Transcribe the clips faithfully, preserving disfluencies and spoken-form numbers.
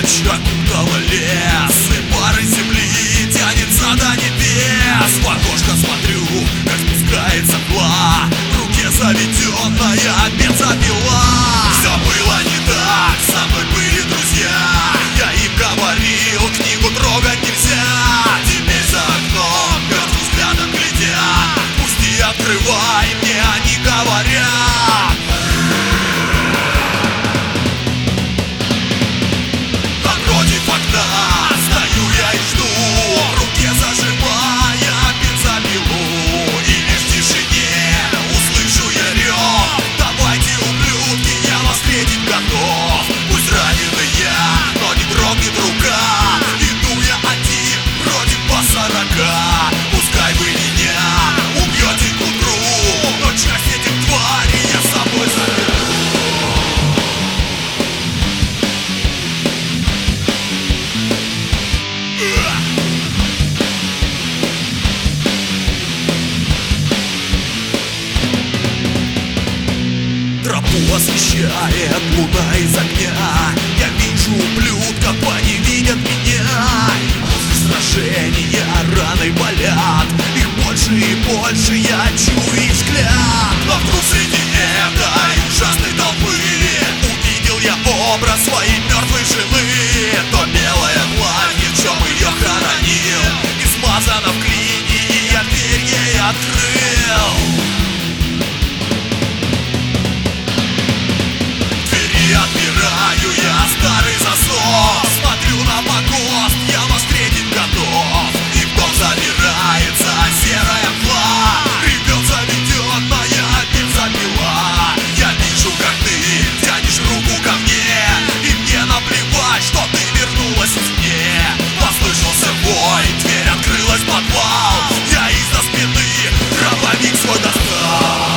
Ночь окутала лес, и пары земли тянется до небес. В окошко смотрю, как спускается мгла, в руке заведенная бензопила. Все было не так, со мной были друзья. Я им говорил, книгу трогать нельзя. Теперь за окном мертвым взглядом глядят, пусти, открывай, мне они говорят. Напротив окна стою я и жду, в руке зажимая бензопилу. И лишь в тишине услышу я рев: давайте, ублюдки, я вас встретить готов. Пусть раненый я, но не дрогнет рука. Иду я один против по сорока. Пускай вы меня убьете к утру, но часть этих тварей я с собой заберу. Тропу освещает луна из огня. Я вижу ублюдков, они видят меня. После сражения раны болят, их больше и больше, я чую их взгляд. Но вдруг среди этой ужасной толпы увидел я образ своей мертвой жены. То белая платье, в чем ее хоронил, и смазано в глине, и я дверь ей открыл. Отпираю я старый засов, смотрю на погост, я вас встретить готов. И в дом забирается серая мгла, ревет заведенная бензопила. Я вижу, как ты тянешь руку ко мне, и мне наплевать, что ты вернулась извне. Послышался вой, дверь открылась в подвал, я из-за спины дробовик свой достал.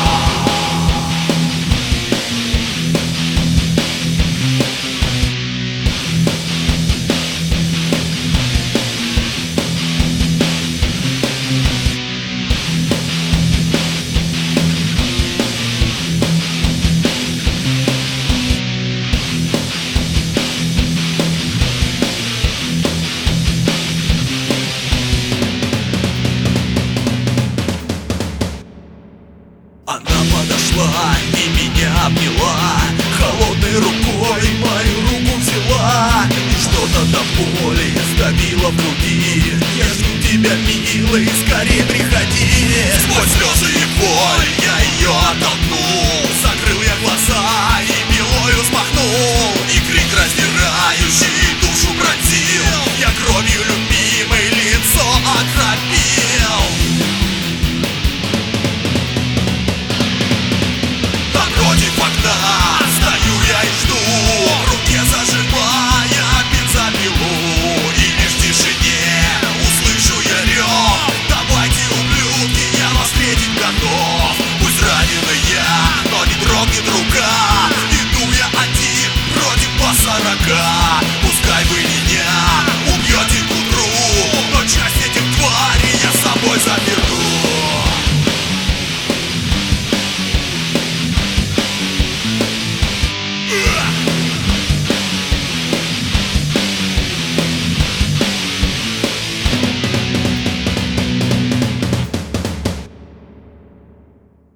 Она подошла и меня обняла, холодной рукой мою руку взяла, и что-то до боли сдавило в груди. Я жду тебя, милый, скорее приходи. Сквозь слезы и боль я ее оттолкнул.